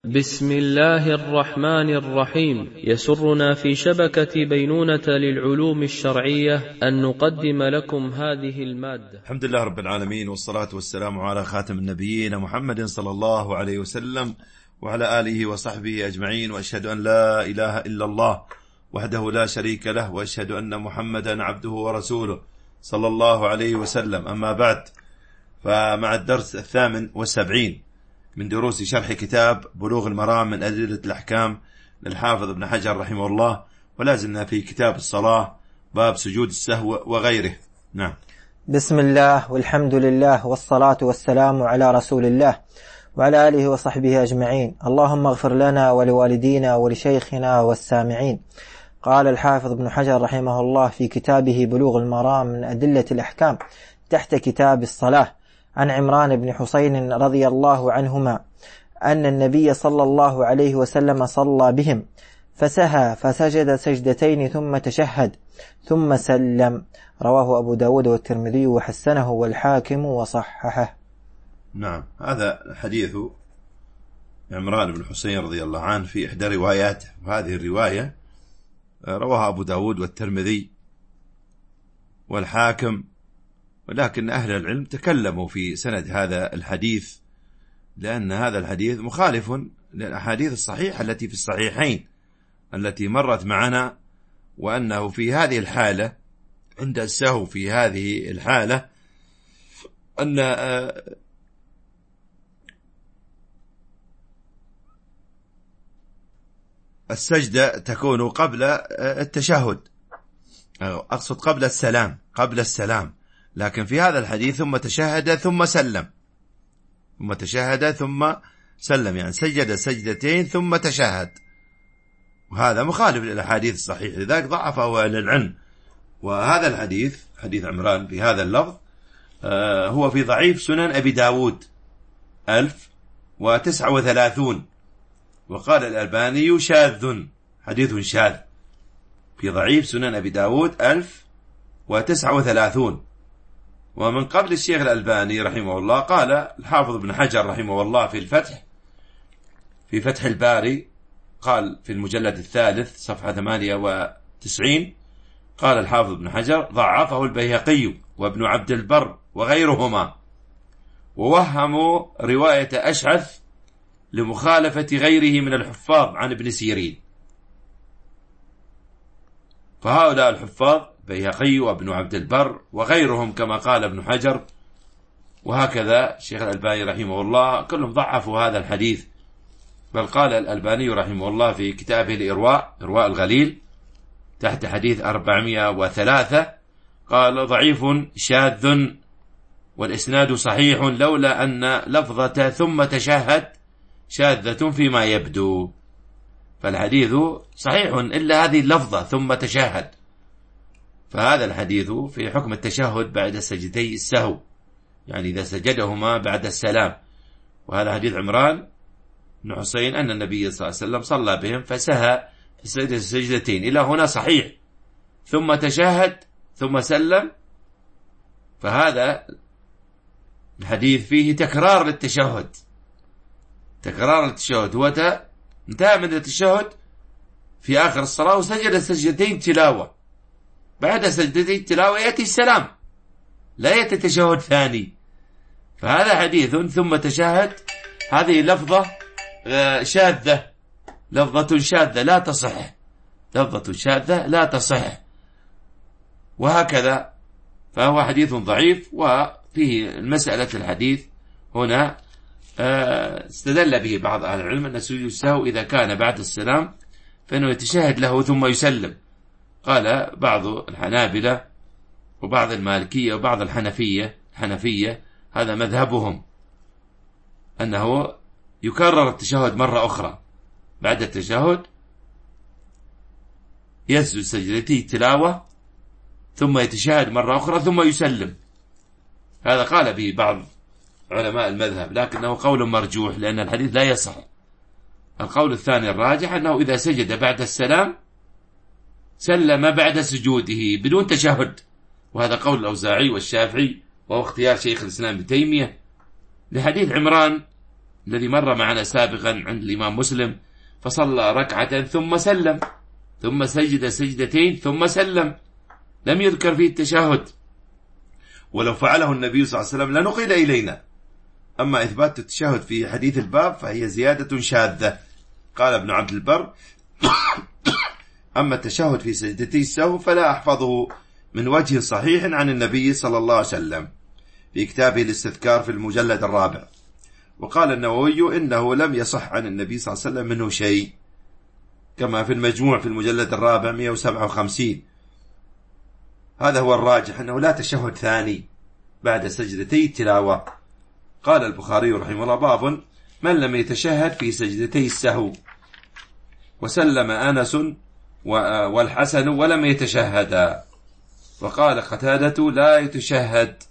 بسم الله الرحمن الرحيم. يسرنا في شبكة بينونة للعلوم الشرعية أن نقدم لكم هذه المادة. الحمد لله رب العالمين، والصلاة والسلام على خاتم النبيين محمد صلى الله عليه وسلم وعلى آله وصحبه أجمعين، وأشهد أن لا إله إلا الله وحده لا شريك له، وأشهد أن محمدا عبده ورسوله صلى الله عليه وسلم. أما بعد، فمع الدرس 78 من دروس شرح كتاب بلوغ المرام من أدلة الأحكام للحافظ ابن حجر رحمه الله، ولازلنا في كتاب الصلاة باب سجود السهو وغيره. نعم. بسم الله والحمد لله والصلاة والسلام على رسول الله وعلى آله وصحبه أجمعين. اللهم اغفر لنا ولوالدينا ولشيخنا والسامعين. قال الحافظ ابن حجر رحمه الله في كتابه بلوغ المرام من أدلة الأحكام تحت كتاب الصلاة عن عمران بن حسين رضي الله عنهما أن النبي صلى الله عليه وسلم صلى بهم فسهى فسجد سجدتين ثم تشهد ثم سلم. رواه أبو داود والترمذي وحسنه والحاكم وصححه. نعم، هذا حديث عمران بن حسين رضي الله عنه في إحدى رواياته، وهذه الرواية رواها أبو داود والترمذي والحاكم، ولكن أهل العلم تكلموا في سند هذا الحديث، لأن هذا الحديث مخالف للأحاديث الصحيحة التي في الصحيحين التي مرت معنا، وأنه في هذه الحالة عند السهو في هذه الحالة أن السجدة تكون قبل التشهد، أقصد قبل السلام، لكن في هذا الحديث ثم تشهد ثم سلم، يعني سجد سجدتين ثم تشهد، وهذا مخالف للأحاديث الصحيحة، لذلك ضعفه أهل العلم. وهذا الحديث حديث عمران بهذا اللفظ هو في ضعيف سنن أبي داود 1039، وقال الألباني شاذ، حديث شاذ في ضعيف سنن أبي داود 1039. ومن قبل الشيخ الألباني رحمه الله قال الحافظ ابن حجر رحمه الله في فتح الباري، قال في المجلد الثالث صفحة 98، قال الحافظ ابن حجر ضعفه البيهقي وابن عبد البر وغيرهما، ووهموا رواية أشعث لمخالفة غيره من الحفاظ عن ابن سيرين. فهؤلاء الحفاظ بيهقي وابن عبد البر وغيرهم كما قال ابن حجر، وهكذا الشيخ الألباني رحمه الله، كلهم ضعفوا هذا الحديث. بل قال الألباني رحمه الله في كتابه الإرواء الغليل تحت حديث 403 قال ضعيف شاذ والإسناد صحيح، لولا أن لفظة ثم تشهد شاذة فيما يبدو. فالحديث صحيح إلا هذه اللفظة ثم تشهد، فهذا الحديث في حكم التشهد بعد سجدتي السهو، يعني إذا سجدهما بعد السلام. وهذا حديث عمران بن حسين أن النبي صلى الله عليه وسلم صلى بهم فسهى فسجد السجدتين، إلى هنا صحيح، ثم تشهد ثم سلم. فهذا الحديث فيه تكرار للتشهد، هو انتهى من التشهد في آخر الصلاة وسجد سجدتين تلاوة، بعد سجدتي التلاوة يأتي السلام، لا يأتي تشهد ثاني. فهذا حديث ثم تشهد، هذه لفظة شاذة، لفظة شاذة لا تصح، وهكذا. فهو حديث ضعيف، وفيه المسألة الحديث هنا استدل به بعض أهل العلم أن سجود السهو إذا كان بعد السلام فإنه يتشهد له ثم يسلم. قال بعض الحنابلة وبعض المالكية وبعض الحنفية هذا مذهبهم، أنه يكرر التشهد مرة أخرى، بعد التشهد يسجد سجدتي تلاوة ثم يتشهد مرة أخرى ثم يسلم. هذا قال به بعض علماء المذهب، لكنه قول مرجوح لأن الحديث لا يصح. القول الثاني الراجح أنه إذا سجد بعد السلام سلم بعد سجوده بدون تشهد، وهذا قول الأوزاعي والشافعي، وهو اختيار شيخ الإسلام ابن تيمية لحديث عمران الذي مر معنا سابقا عند الإمام مسلم، فصلى ركعة ثم سلم، ثم سجد سجدتين ثم سلم، لم يذكر فيه التشهد، ولو فعله النبي صلى الله عليه وسلم لنقل إلينا. أما إثبات التشهد في حديث الباب فهي زيادة شاذة. قال ابن عبد البر: أما التشهد في سجدتي السهو فلا أحفظه من وجه صحيح عن النبي صلى الله عليه وسلم في كتابه الاستذكار في المجلد 4. وقال النووي إنه لم يصح عن النبي صلى الله عليه وسلم منه شيء، كما في المجموع في المجلد 4 157. هذا هو الراجح، أنه لا تشهد ثاني بعد سجدتي التلاوة. قال البخاري رحمه الله: باب من لم يتشهد في سجدتي السهو. وسلم أنس والحسن ولم يتشهدا، وقال قتادة: لا يتشهد.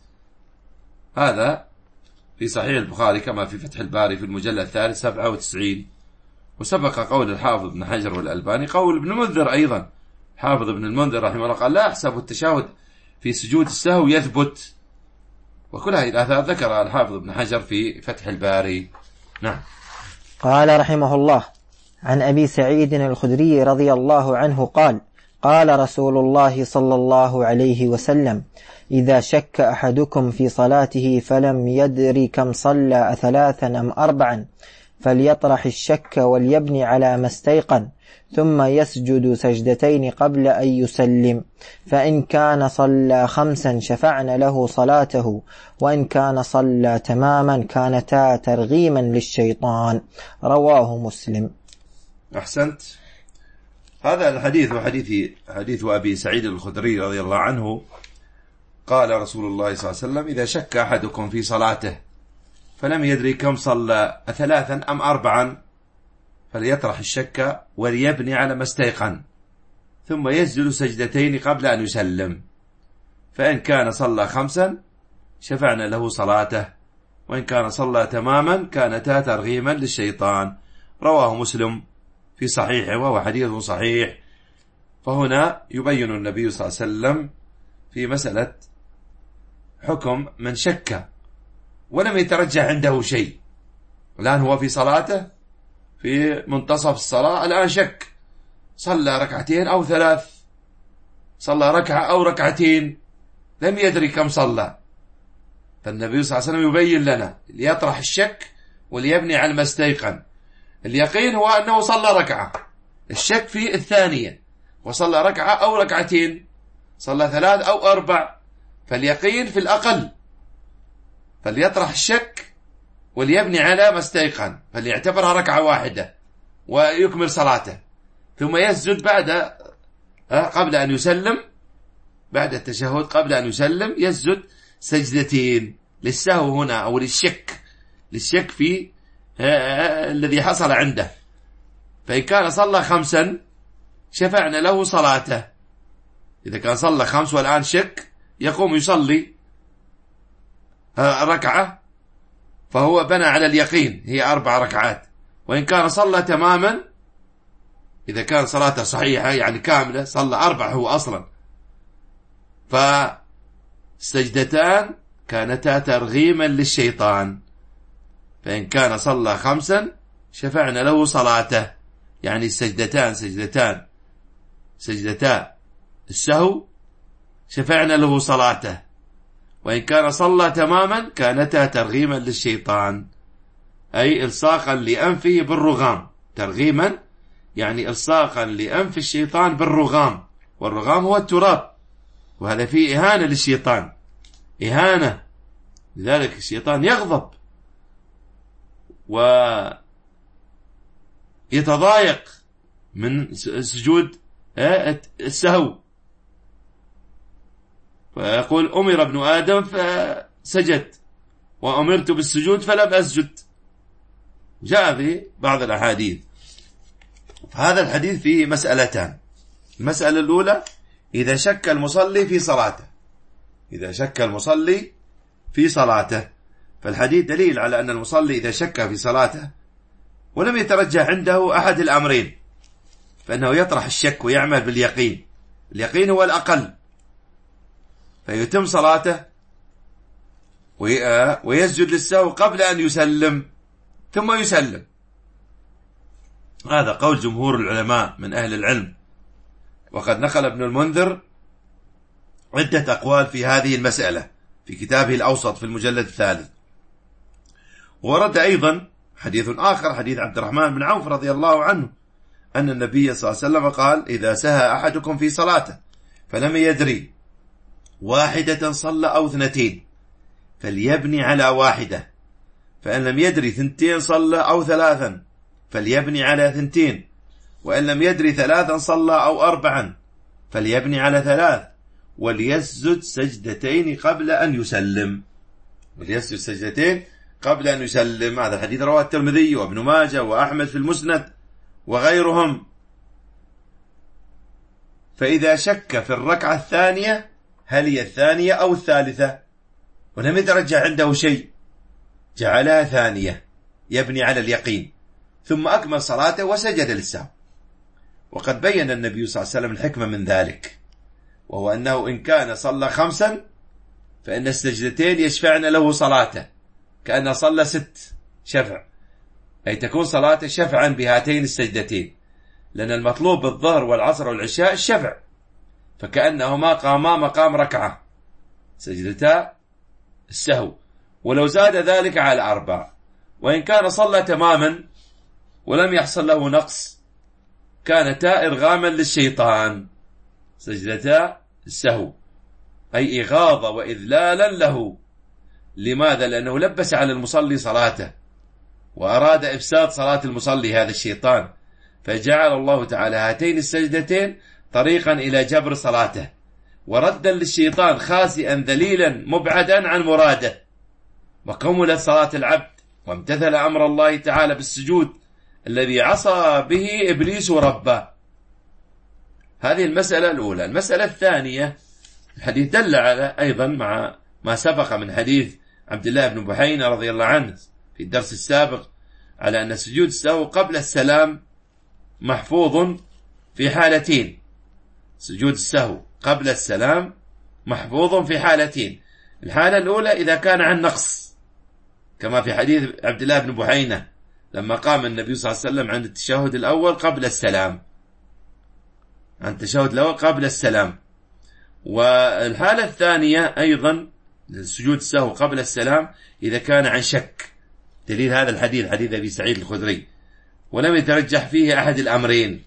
هذا في صحيح البخاري كما في فتح الباري في المجلد 3 97. وسبق قول الحافظ ابن حجر والألباني، قول ابن المنذر أيضا. حافظ ابن المنذر رحمه الله قال: لا أحسب التشهد في سجود السهو يثبت. وكل هذه الآثار ذكر الحافظ ابن حجر في فتح الباري. نعم. قال رحمه الله: عن أبي سعيد الخدري رضي الله عنه قال: قال رسول الله صلى الله عليه وسلم: إذا شك أحدكم في صلاته فلم يدر كم صلى 3 أم 4 فليطرح الشك وليبني على ما استيقن، ثم يسجد سجدتين قبل أن يسلم، فإن كان صلى 5 شفعن له صلاته، وإن كان صلى تماما كانتا ترغيما للشيطان. رواه مسلم. أحسنت. هذا الحديث حديث أبي سعيد الخدري رضي الله عنه. قال رسول الله صلى الله عليه وسلم: إذا شك أحدكم في صلاته فلم يدري كم صلى 3 أم 4 فليطرح الشك وليبني على ما استيقن، ثم يسجد سجدتين قبل أن يسلم، فإن كان صلى 5 شفعنا له صلاته، وإن كان صلى تماما كانتا ترغيما للشيطان. رواه مسلم في صحيحه وهو حديث صحيح. فهنا يبين النبي صلى الله عليه وسلم في مسألة حكم من شك ولم يترجح عنده شيء. الآن هو في صلاته في منتصف الصلاة، الآن شك، صلى 2 أو 3، صلى ركعة أو 2، لم يدري كم صلى. فالنبي صلى الله عليه وسلم يبين لنا ليطرح الشك وليبني على ما استيقن. اليقين هو أنه صلى ركعة، الشك في الثانية، وصلى ركعة أو 2، صلى 3 أو 4، فاليقين في الأقل. فليطرح الشك وليبني على ما استيقن، فليعتبرها ركعة واحدة ويكمل صلاته، ثم يسجد بعد قبل أن يسلم، بعد التشهد قبل أن يسلم يسجد سجدتين للسهو هنا أو للشك في الذي حصل عنده. فإن كان صلى 5 شفعنا له صلاته. إذا كان صلى 5 والآن شك، يقوم يصلي ركعة، فهو بنى على اليقين، هي 4 ركعات. وإن كان صلى تماما، إذا كان صلاته صحيحة يعني كاملة، صلى 4 هو أصلا، فالسجدتان كانتا ترغيما للشيطان. فإن كان صلى 5 شفعنا له صلاته، يعني سجدتا السهو شفعنا له صلاته. وإن كان صلى تماما كانتا ترغيما للشيطان، أي إلصاقا لأنفه بالرغام. ترغيما يعني إلصاقا لأنف الشيطان بالرغام، والرغام هو التراب، وهذا فيه إهانة للشيطان، إهانة. لذلك الشيطان يغضب ويتضايق من سجود السهو، فيقول: أمر ابن آدم فسجد وأمرت بالسجود فلم أسجد. جاء في بعض الأحاديث. فهذا الحديث فيه مسألتان. المسألة الأولى: إذا شك المصلي في صلاته، فالحديث دليل على أن المصلي إذا شك في صلاته ولم يترجح عنده أحد الأمرين فإنه يطرح الشك ويعمل باليقين. اليقين هو الأقل، فيتم صلاته ويسجد للسهو قبل أن يسلم، ثم يسلم. هذا قول جمهور العلماء من أهل العلم، وقد نقل ابن المنذر عدة أقوال في هذه المسألة في كتابه الأوسط في المجلد 3. ورد أيضا حديث آخر، حديث عبد الرحمن بن عوف رضي الله عنه أن النبي صلى الله عليه وسلم قال: إذا سهى أحدكم في صلاته فلم يدري واحدة صلى أو 2 فليبني على واحدة، فإن لم يدري 2 صلى أو 3 فليبني على 2، وإن لم يدري 3 صلى أو 4 فليبني على 3، وليسجد سجدتين قبل أن يسلم. وليسجد سجدتين قبل أن يسلم. هذا الحديث رواه الترمذي وابن ماجه وأحمد في المسند وغيرهم. فإذا شك في الركعة الثانية هل هي 2 أو 3 ولم يترجح عنده شيء، جعلها 2 يبني على اليقين، ثم أكمل صلاته وسجد للسهو. وقد بين النبي صلى الله عليه وسلم الحكمة من ذلك، وهو أنه إن كان صلى 5 فإن السجدتين يشفعن له صلاته، كأنه صلى 6 شفع، أي تكون صلاته شفعا بهاتين السجدتين، لأن المطلوب بالظهر والعصر والعشاء الشفع، فكأنهما قاما مقام ركعة سجدتا السهو، ولو زاد ذلك على 4. وإن كان صلى تماما ولم يحصل له نقص كانتا إرغاما للشيطان سجدتا السهو، أي إغاظة وإذلالا له. لماذا؟ لأنه لبس على المصلي صلاته وأراد إفساد صلاة المصلي هذا الشيطان، فجعل الله تعالى هاتين السجدتين طريقا إلى جبر صلاته وردا للشيطان خاسئا ذليلا مبعدا عن مراده، وكملت صلاة العبد وامتثل أمر الله تعالى بالسجود الذي عصى به إبليس ربه. هذه المسألة الأولى. المسألة الثانية، الحديث دل على أيضا مع ما سبق من حديث عبد الله بن بحينة رضي الله عنه في الدرس السابق على أن سجود السهو قبل السلام محفوظ في حالتين. سجود السهو قبل السلام محفوظ في حالتين. الحالة الأولى إذا كان عن نقص، كما في حديث عبد الله بن بحينة لما قام النبي صلى الله عليه وسلم عند التشهد الأول قبل السلام، عند التشهد الأول قبل السلام. والحالة الثانية أيضا سجود السهو قبل السلام إذا كان عن شك. دليل هذا الحديث حديث أبي سعيد الخدري: ولم يترجح فيه أحد الأمرين،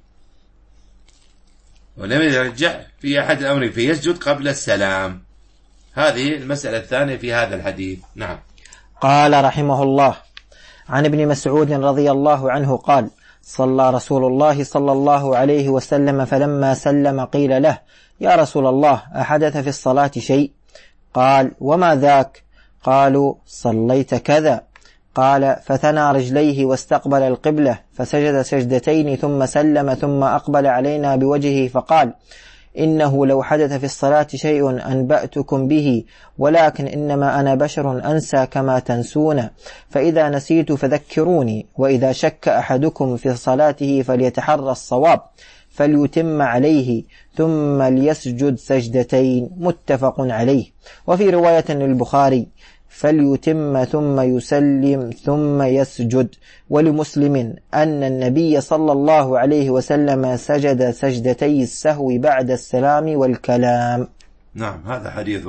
ولم يترجح فيه أحد الأمرين فيسجد قبل السلام. هذه المسألة الثانية في هذا الحديث. نعم. قال رحمه الله: عن ابن مسعود رضي الله عنه قال: صلى رسول الله صلى الله عليه وسلم فلما سلم قيل له: يا رسول الله، أحدث في الصلاة شيء؟ قال: وما ذاك؟ قالوا: صليت كذا. قال: فثنى رجليه واستقبل القبلة فسجد سجدتين ثم سلم ثم أقبل علينا بوجهه فقال: إنه لو حدث في الصلاة شيء أنبأتكم به، ولكن إنما أنا بشر أنسى كما تنسون، فإذا نسيت فذكروني، وإذا شك أحدكم في صلاته فليتحرى الصواب فليتم عليه ثم ليسجد سجدتين. متفق عليه. وفي رواية للبخاري: فليتم ثم يسلم ثم يسجد. ولمسلم أن النبي صلى الله عليه وسلم سجد سجدتي السهو بعد السلام والكلام. نعم. هذا حديث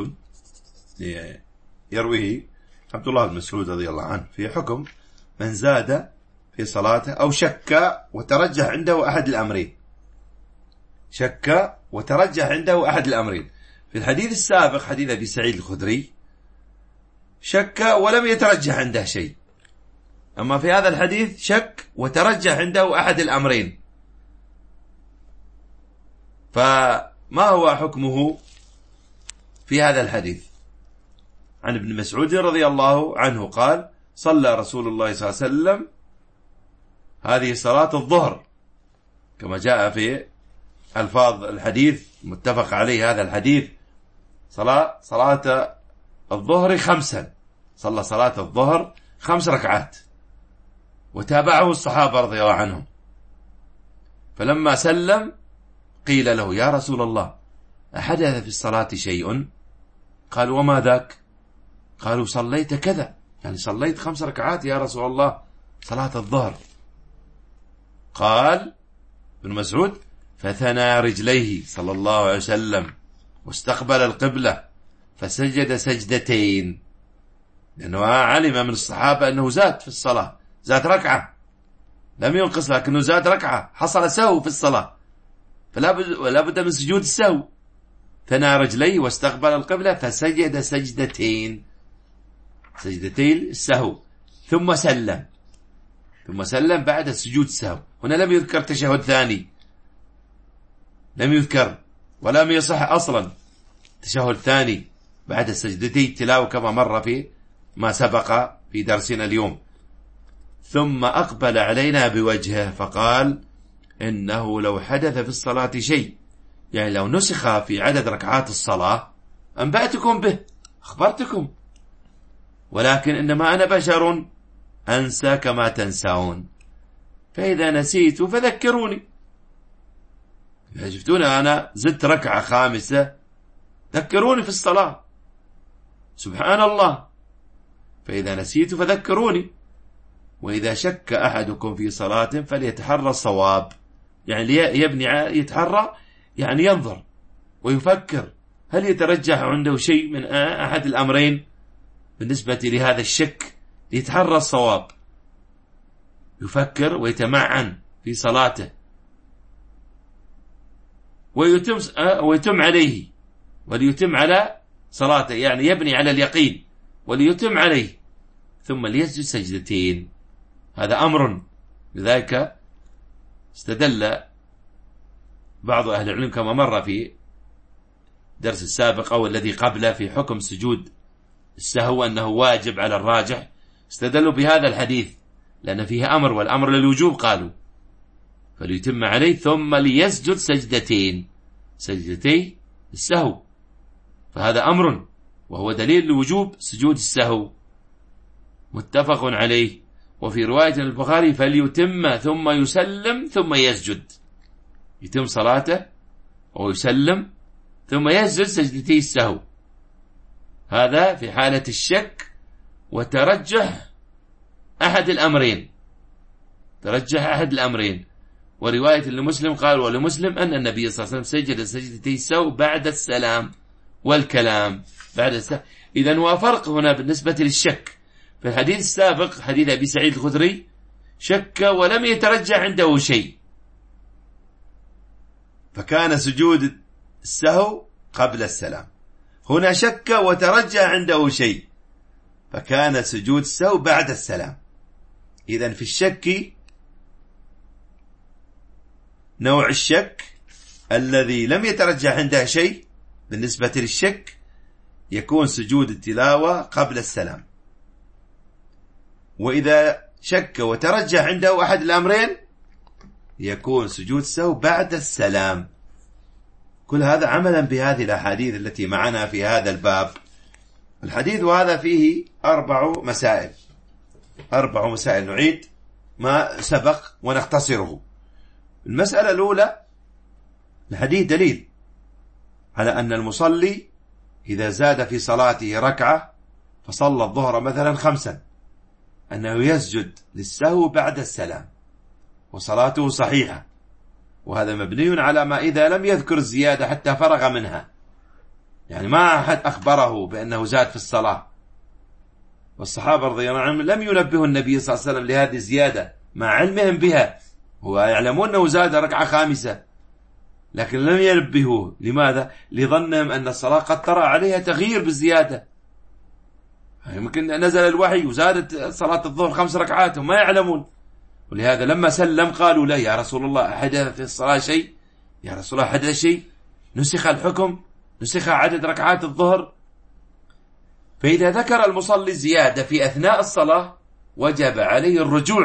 يرويه عبد الله بن مسعود رضي الله عنه في حكم من زاد في صلاته أو شك وترجح عنده أحد الأمرين. شك وترجح عنده أحد الأمرين. في الحديث السابق حديث أبي سعيد الخدري شك ولم يترجح عنده شيء، أما في هذا الحديث شك وترجح عنده أحد الأمرين. فما هو حكمه في هذا الحديث؟ عن ابن مسعود رضي الله عنه قال: صلى رسول الله صلى الله عليه وسلم هذه صلاة الظهر، كما جاء في ألفاظ الحديث متفق عليه هذا الحديث، صلاة الظهر 5، صلى صلاة الظهر 5 ركعات، وتابعه الصحابة رضي الله عنهم. فلما سلم قيل له: يا رسول الله، أحدث في الصلاة شيء؟ قال: وما ذاك؟ قالوا: صليت كذا، يعني صليت 5 ركعات يا رسول الله. صلاة الظهر. قال ابن مسعود: فثنى رجليه صلى الله عليه وسلم واستقبل القبلة فسجد سجدتين، لأنه علم من الصحابة أنه زاد في الصلاة، زاد ركعة، لم ينقص لكنه زاد ركعة، حصل سهو في الصلاة، فلا بد من سجود السهو. ثنى رجليه واستقبل القبلة فسجد سجدتين، سجدتين السهو، ثم سلم بعد سجود السهو. هنا لم يذكر تشهد ثاني، لم يذكر ولم يصح أصلا تشهد ثاني بعد سجدتي التلاوة كما مر في ما سبق في درسنا اليوم. ثم أقبل علينا بوجهه فقال: إنه لو حدث في الصلاة شيء، يعني لو نسخ في عدد ركعات الصلاة، أنبأتكم به، أخبرتكم، ولكن إنما أنا بشر أنسى كما تنسون، فإذا نسيت فذكروني. إذا شفتوني أنا زدت ركعة خامسة ذكروني في الصلاة، سبحان الله. فإذا نسيت فذكروني. وإذا شك أحدكم في صلاة فليتحرى الصواب، يعني يتحرى، يعني ينظر ويفكر هل يترجح عنده شيء من أحد الأمرين بالنسبة لهذا الشك، ليتحرى الصواب، يفكر في صلاته ويتم عليه، وليتم على صلاته، يعني يبني على اليقين وليتم عليه، ثم ليسجد سجدتين. هذا أمر. لذلك استدل بعض أهل العلم كما مر في درس السابق أو الذي قبله في حكم سجود السهو أنه واجب على الراجح، استدلوا بهذا الحديث لأن فيه أمر، والأمر للوجوب، قالوا فليتم عليه ثم ليسجد سجدتين، سجدتي السهو، فهذا أمر وهو دليل لوجوب سجود السهو، متفق عليه. وفي رواية البخاري: فليتم ثم يسلم ثم يسجد، يتم صلاته ويسلم ثم يسجد سجدتي السهو. هذا في حالة الشك وترجح أحد الأمرين، ترجح أحد الأمرين. ورواية لمسلم قال: ولمسلم أن النبي صلى الله عليه وسلم سجد سجدتي السهو بعد السلام والكلام بعد السلام. إذن هو فرق هنا بالنسبة للشك. في الحديث السابق حديث أبي سعيد الخدري شك ولم يترجح عنده شيء، فكان سجود السهو قبل السلام. هنا شك وترجح عنده شيء، فكان سجود السهو بعد السلام. إذن في الشك نوع الشك الذي لم يترجح عنده شيء بالنسبة للشك يكون سجود التلاوة قبل السلام. وإذا شك وترجح عنده أحد الأمرين يكون سجود السهو بعد السلام. كل هذا عملا بهذه الأحاديث التي معنا في هذا الباب. الحديث وهذا فيه 4 مسائل، 4 مسائل، نعيد ما سبق ونختصره. المسألة الأولى: الحديث دليل على أن المصلي إذا زاد في صلاته ركعة فصلى الظهر مثلا 5، أنه يسجد للسهو بعد السلام وصلاته صحيحة. وهذا مبني على ما إذا لم يذكر الزيادة حتى فرغ منها، يعني ما أحد أخبره بأنه زاد في الصلاة، والصحابة رضي الله عنهم لم ينبهوا النبي صلى الله عليه وسلم لهذه الزيادة مع علمهم بها، ويعلمون أنه زاد ركعة 5، لكن لم ينبهوه. لماذا؟ لظنهم أن الصلاة قد طرأ عليها تغيير بالزيادة، يمكن نزل الوحي وزادت صلاة الظهر 5 ركعات وما يعلمون. ولهذا لما سلم قالوا له: يا رسول الله حدث في الصلاة شيء؟ يا رسول الله حدث شيء؟ نسخ الحكم؟ نسخ عدد ركعات الظهر؟ فإذا ذكر المصلي زيادة في أثناء الصلاة وجب عليه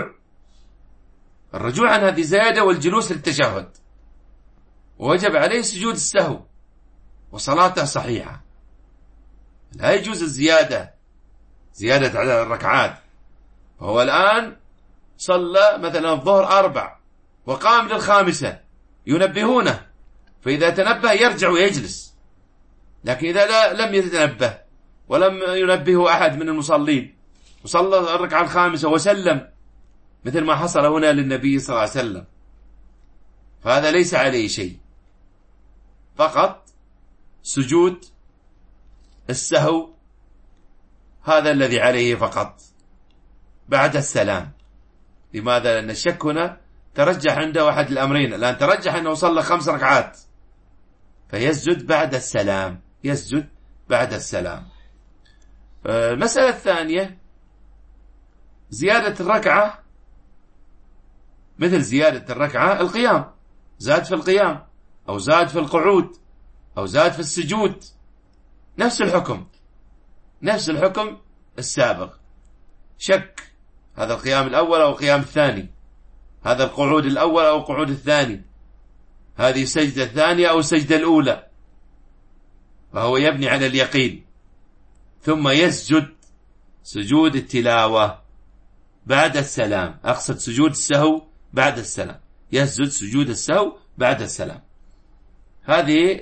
الرجوع عن هذه الزيادة والجلوس للتشهد، ووجب عليه سجود السهو وصلاته صحيحة. لا يجوز الزيادة، زيادة على الركعات. فهو الآن صلى مثلا الظهر 4 وقام لل5، ينبهونه، فإذا تنبه يرجع ويجلس. لكن إذا لم يتنبه ولم ينبهه أحد من المصلين وصلى الركعة 5 وسلم مثل ما حصل هنا للنبي صلى الله عليه وسلم، فهذا ليس عليه شيء، فقط سجود السهو هذا الذي عليه فقط بعد السلام. لماذا؟ لأن الشك هنا ترجح عنده أحد الأمرين، الآن ترجح أنه صلى 5 ركعات، فيسجد بعد السلام، يسجد بعد السلام. المسألة الثانية زيادة الركعة، مثل زيادة الركعة القيام، زاد في القيام أو زاد في القعود أو زاد في السجود، نفس الحكم، نفس الحكم السابق. شك هذا القيام الأول أو القيام الثاني، هذا القعود الأول أو القعود الثاني، هذه السجدة الثانية أو السجدة الأولى، فهو يبني على اليقين، ثم يسجد سجود التلاوة بعد السلام، أقصد سجود السهو بعد السلام، يسجد سجود السهو بعد السلام. هذه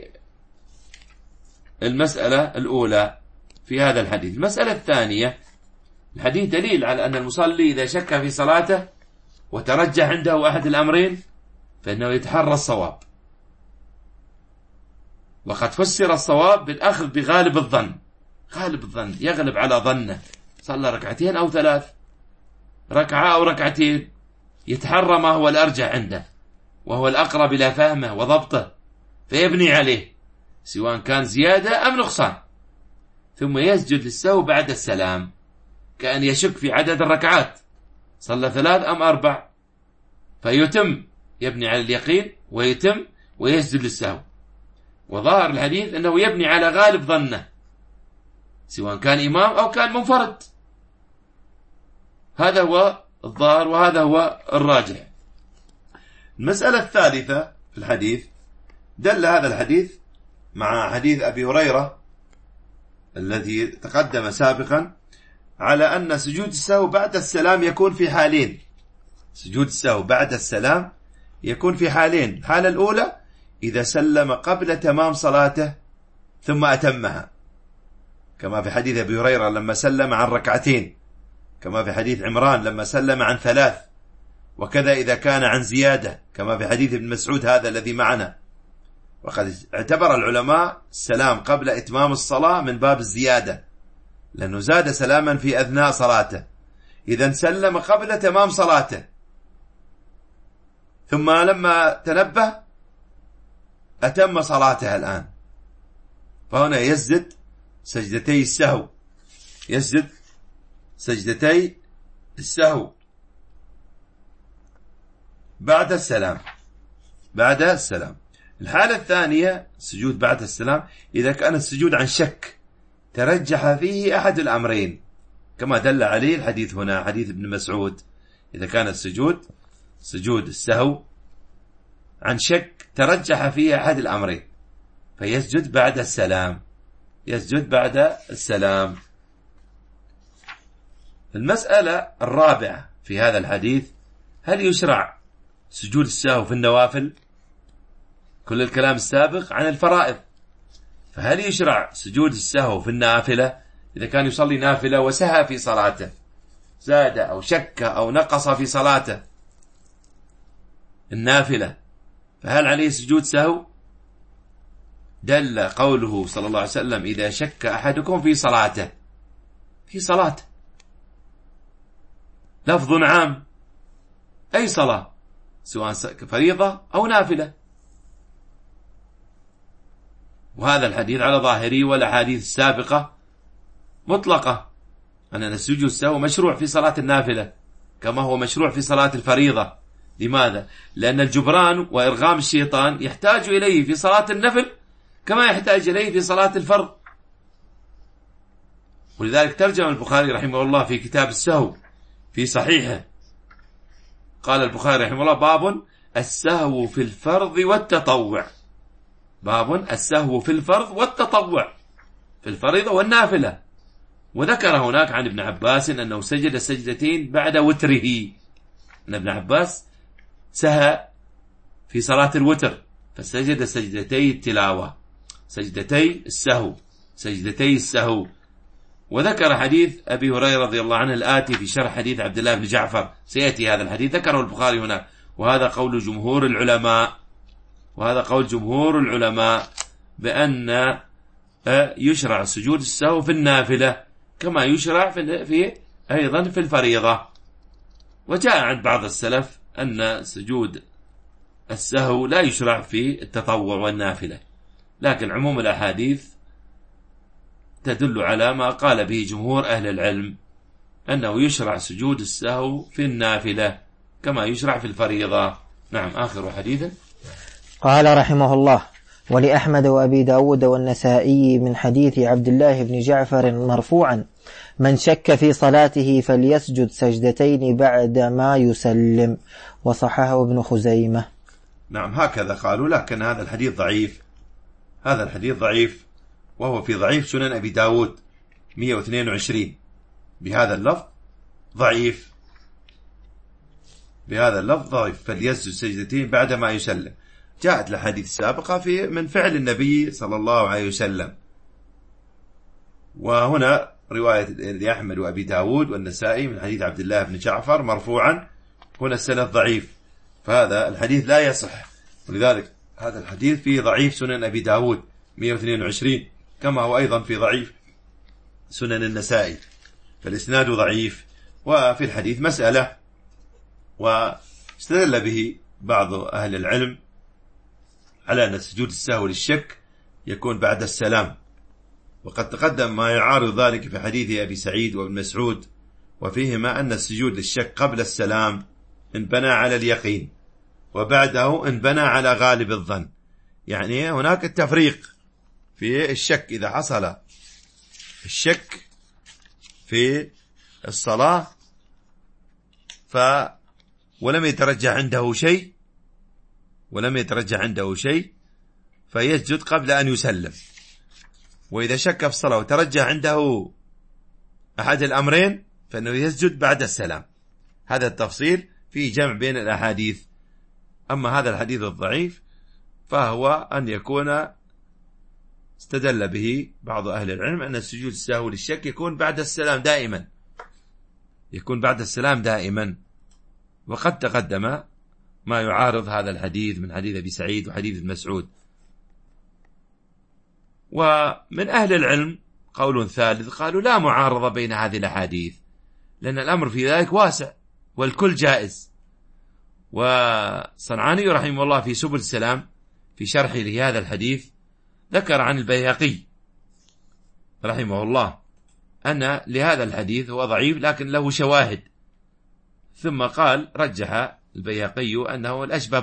المسألة الأولى في هذا الحديث. المسألة الثانية، الحديث دليل على أن المصلي إذا شك في صلاته وترجح عنده أحد الأمرين فإنه يتحرى الصواب، وقد فسر الصواب بالأخذ بغالب الظن، غالب الظن يغلب على ظنه، صلى 2 أو 3 ركعة أو 2 يتحرى ما هو الأرجح عنده وهو الأقرب إلى فهمه وضبطه، فيبني عليه سواء كان زيادة أم نقصان، ثم يسجد للسهو بعد السلام، كأن يشك في عدد الركعات، صلى 3 أم 4، فيتم، يبني على اليقين ويتم ويسجد للسهو. وظاهر الحديث أنه يبني على غالب ظنه سواء كان إمام أو كان منفرد، هذا هو الظاهر وهذا هو الراجح. المسألة الثالثة في الحديث، دل هذا الحديث مع حديث أبي هريرة الذي تقدم سابقا على أن سجود السهو بعد السلام يكون في حالين، سجود السهو بعد السلام يكون في حالين. الحالة الأولى إذا سلم قبل تمام صلاته ثم أتمها، كما في حديث أبي هريرة لما سلم عن 2، كما في حديث عمران لما سلم عن 3، وكذا إذا كان عن زيادة كما في حديث ابن مسعود هذا الذي معنا. وقد اعتبر العلماء السلام قبل إتمام الصلاة من باب الزيادة، لأنه زاد سلاما في أثناء صلاته، إذا سلم قبل تمام صلاته ثم لما تنبه أتم صلاته الآن، فهنا يسجد سجدتي السهو، يسجد سجدتي السهو بعد السلام، بعد السلام. الحالة الثانية سجود بعد السلام إذا كان السجود عن شك ترجح فيه أحد الأمرين، كما دل عليه الحديث هنا، حديث ابن مسعود، إذا كان السجود سجود السهو عن شك ترجح فيه أحد الأمرين فيسجد بعد السلام، يسجد بعد السلام. المسألة الرابعة في هذا الحديث، هل يشرع سجود السهو في النوافل؟ كل الكلام السابق عن الفرائض، فهل يشرع سجود السهو في النافلة؟ إذا كان يصلي نافلة وسهى في صلاته، زاد أو شك أو نقص في صلاته النافلة، فهل عليه سجود سهو؟ دل قوله صلى الله عليه وسلم إذا شك أحدكم في صلاته، في صلاته، لفظ عام، أي صلاة سواء فريضة أو نافلة. وهذا الحديث على ظاهره والأحاديث السابقة مطلقة أن السجود السهو مشروع في صلاة النافلة كما هو مشروع في صلاة الفريضة. لماذا؟ لأن الجبران وإرغام الشيطان يحتاج إليه في صلاة النفل كما يحتاج إليه في صلاة الفرض. ولذلك ترجم البخاري رحمه الله في كتاب السهو في صحيحه، قال البخاري رحمه الله باب السهو في الفرض والتطوع، باب السهو في الفرض والتطوع، في الفريضة والنافلة. وذكر هناك عن ابن عباس أنه سجد سجدتين بعد وتره، أن ابن عباس سهى في صلاة الوتر فسجد سجدتي التلاوة، سجدتي السهو، سجدتي السهو، وذكر حديث أبي هريرة رضي الله عنه الآتي في شرح حديث عبد الله بن جعفر، سيأتي هذا الحديث ذكره البخاري هنا، وهذا قول جمهور العلماء بأن يشرع سجود السهو في النافلة كما يشرع في أيضا في الفريضة. وجاء عند بعض السلف أن سجود السهو لا يشرع في التطوع والنافلة، لكن عموم الأحاديث تدل على ما قال به جمهور أهل العلم أنه يشرع سجود السهو في النافلة كما يشرع في الفريضة. نعم. آخر حديث قال رحمه الله: ولأحمد وأبي داود والنسائي من حديث عبد الله بن جعفر مرفوعا: من شك في صلاته فليسجد سجدتين بعد ما يسلم، وصححه ابن خزيمة. نعم، هكذا قالوا، لكن هذا الحديث ضعيف، وهو في ضعيف سنن أبي داود 122 بهذا اللفظ ضعيف، فليسجد سجدتين بعد ما يسلم. جاءت الحديث السابقة من فعل النبي صلى الله عليه وسلم، وهنا رواية لأحمد وأبي داود والنسائي من حديث عبد الله بن جعفر مرفوعا، هنا السند ضعيف، فهذا الحديث لا يصح، ولذلك هذا الحديث فيه ضعيف سنن أبي داود 122 كما هو أيضا في ضعيف سنن النسائي، فالإسناد ضعيف. وفي الحديث مسألة، واستدل به بعض أهل العلم على أن سجود السهو للشك يكون بعد السلام، وقد تقدم ما يعارض ذلك في حديث أبي سعيد وابن مسعود، وفيهما أن السجود للشك قبل السلام انبنى على اليقين، وبعده انبنى على غالب الظن. يعني هناك التفريق في الشك، إذا حصل الشك في الصلاة ولم يترجح عنده شيء فيسجد قبل أن يسلم، وإذا شك في الصلاة وترجح عنده أحد الأمرين فإنه يسجد بعد السلام. هذا التفصيل فيه جمع بين الأحاديث. أما هذا الحديث الضعيف فهو أن يكون استدل به بعض أهل العلم أن السجود السهو للشك يكون بعد السلام دائما، وقد تقدم ما يعارض هذا الحديث من حديث أبي سعيد وحديث ابن مسعود. ومن أهل العلم قول ثالث، قالوا لا معارضة بين هذه الأحاديث، لأن الأمر في ذلك واسع والكل جائز. وصنعاني رحمه الله في سبل السلام في شرحه لهذا الحديث ذكر عن البيهقي رحمه الله أن لهذا الحديث هو ضعيف لكن له شواهد، ثم قال رجح البيهقي أنه الأشبه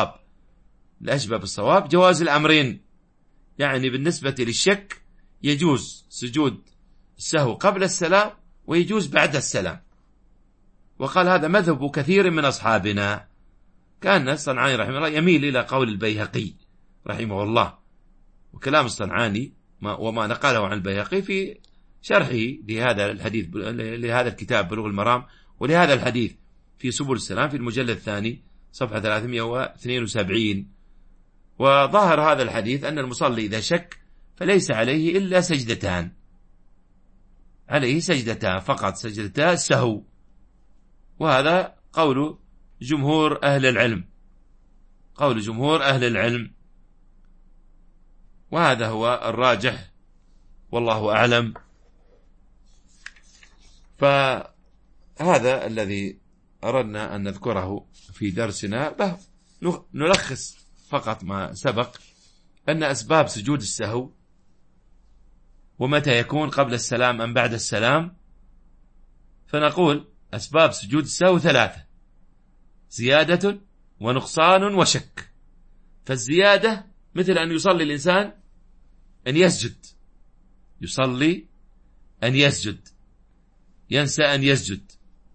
بالصواب جواز الأمرين، يعني بالنسبة للشك يجوز سجود السهو قبل السلام ويجوز بعد السلام. وقال هذا مذهب كثير من أصحابنا. كان الصنعاني رحمه الله يميل إلى قول البيهقي رحمه الله، وكلام الصنعاني وما نقله عن البيهقي في شرحه لهذا الحديث لهذا الكتاب بلوغ المرام، ولهذا الحديث في سبل السلام في المجلد الثاني صفحة 372. وظهر هذا الحديث أن المصلي إذا شك فليس عليه إلا سجدتان، عليه سجدتان فقط، سجدتا السهو، وهذا قول جمهور أهل العلم، وهذا هو الراجح والله أعلم. فهذا الذي أردنا أن نذكره في درسنا، نلخص فقط ما سبق، أن أسباب سجود السهو ومتى يكون قبل السلام أم بعد السلام، فنقول أسباب سجود السهو 3: زيادة ونقصان وشك. فالزيادة مثل أن يصلي الإنسان أن يسجد، ينسى أن يسجد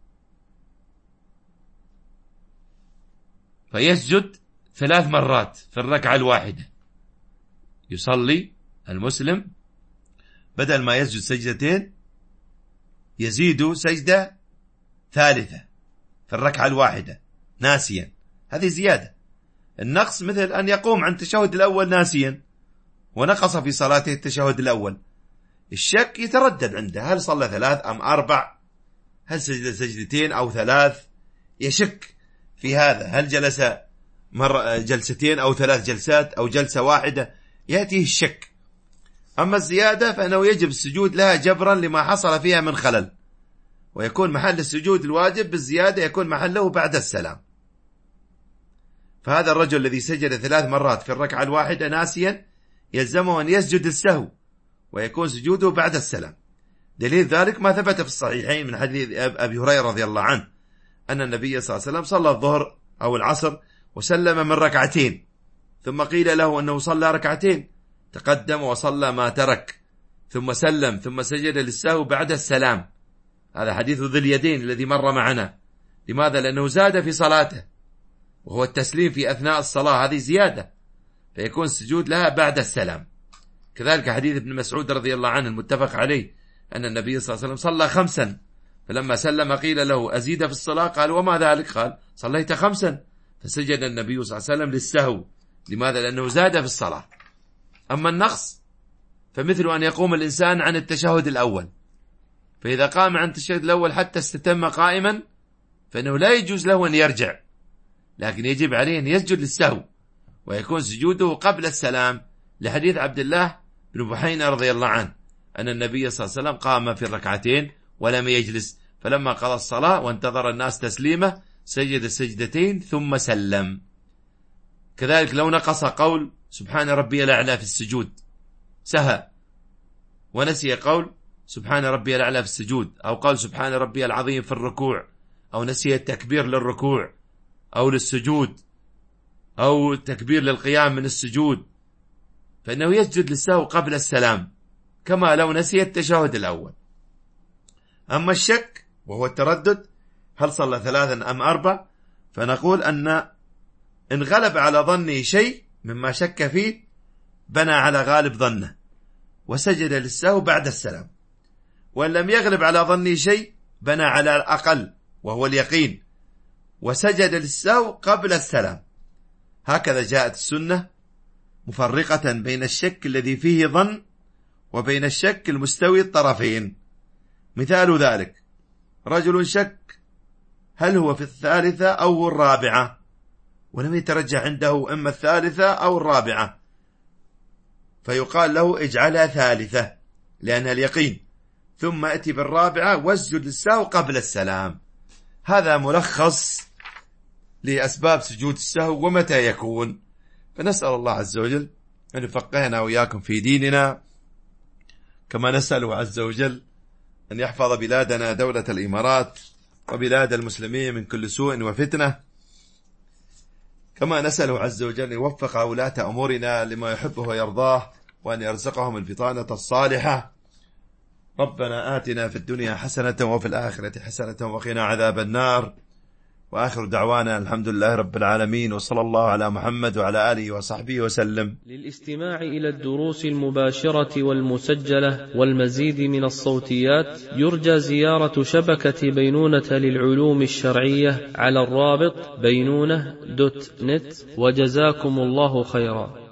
فيسجد 3 مرات في الركعة الواحدة. يصلي المسلم بدل ما يسجد سجدتين يزيد سجدة ثالثة في الركعة الواحدة ناسيا، هذه زيادة. النقص مثل أن يقوم عن التشهد الأول ناسيا ونقص في صلاته التشهد الأول، الشك يتردد عنده، هل صلى 3 أم 4، هل سجد سجدتين أو 3، يشك في هذا، هل جلس جلستين أو 3 جلسات أو جلسة واحدة، يأتيه الشك. أما الزيادة فإنه يجب السجود لها جبرا لما حصل فيها من خلل، ويكون محل السجود الواجب بالزيادة يكون محله بعد السلام. فهذا الرجل الذي سجد 3 مرات في الركعة الواحدة ناسيا يلزمه أن يسجد السهو، ويكون سجوده بعد السلام. دليل ذلك ما ثبت في الصحيحين من حديث أبي هريرة رضي الله عنه أن النبي صلى الله عليه وسلم صلى الظهر أو العصر وسلم من 2 ثم قيل له أنه صلى 2، تقدم وصلى ما ترك ثم سلم ثم سجد للسهو بعد السلام. هذا حديث ذي اليدين الذي مر معنا. لماذا؟ لأنه زاد في صلاته، وهو التسليم في أثناء الصلاة، هذه زيادة، فيكون السجود لها بعد السلام. كذلك حديث ابن مسعود رضي الله عنه المتفق عليه أن النبي صلى الله عليه وسلم صلى 5 فلما سلم قيل له أزيد في الصلاة؟ قال وما ذلك؟ قال صليت 5، فسجد النبي صلى الله عليه وسلم للسهو. لماذا؟ لأنه زاد في الصلاة. أما النقص فمثل أن يقوم الإنسان عن التشهد الأول، فإذا قام عن التشهد الأول حتى استتم قائما فإنه لا يجوز له أن يرجع، لكن يجب عليه أن يسجد للسهو، ويكون سجوده قبل السلام، لحديث عبد الله بن بحينة رضي الله عنه أن النبي صلى الله عليه وسلم قام في 2 ولم يجلس، فلما قضى الصلاة وانتظر الناس تسليمه سجد 2 ثم سلم. كذلك لو نقص قول سبحان ربي الأعلى في السجود سهى، ونسي قول سبحان ربي الأعلى في السجود، أو قال سبحان ربي العظيم في الركوع، أو نسي التكبير للركوع أو للسجود، أو التكبير للقيام من السجود، فإنه يسجد للسهو قبل السلام كما لو نسي التشهد الأول. أما الشك وهو التردد هل صلى 3 أم 4، فنقول أن إن غلب على ظنه شيء مما شك فيه بنى على غالب ظنه وسجد للسهو بعد السلام، وإن لم يغلب على ظنه شيء بنى على الأقل وهو اليقين وسجد للسهو قبل السلام. هكذا جاءت السنة مفرقة بين الشك الذي فيه ظن وبين الشك المستوي الطرفين. مثال ذلك رجل شك هل هو في 3 أو 4، ولم يترجح عنده إما 3 أو 4، فيقال له اجعلها 3 لأنها اليقين، ثم أتي بال4 واسجد للسهو قبل السلام. هذا ملخص لأسباب سجود السهو ومتى يكون. فنسأل الله عز وجل أن يفقهنا وإياكم في ديننا، كما نسأله عز وجل أن يحفظ بلادنا دولة الإمارات وبلاد المسلمين من كل سوء وفتنة، كما نسأله عز وجل أن يوفق ولاة أمورنا لما يحبه ويرضاه، وأن يرزقهم البطانة الصالحة. ربنا آتنا في الدنيا حسنة وفي الآخرة حسنة وقنا عذاب النار. وآخر دعوانا الحمد لله رب العالمين، وصلى الله على محمد وعلى آله وصحبه وسلم. للاستماع إلى الدروس المباشرة والمسجلة والمزيد من الصوتيات يرجى زيارة شبكة بينونة للعلوم الشرعية على الرابط بينونة.net، وجزاكم الله خيرا.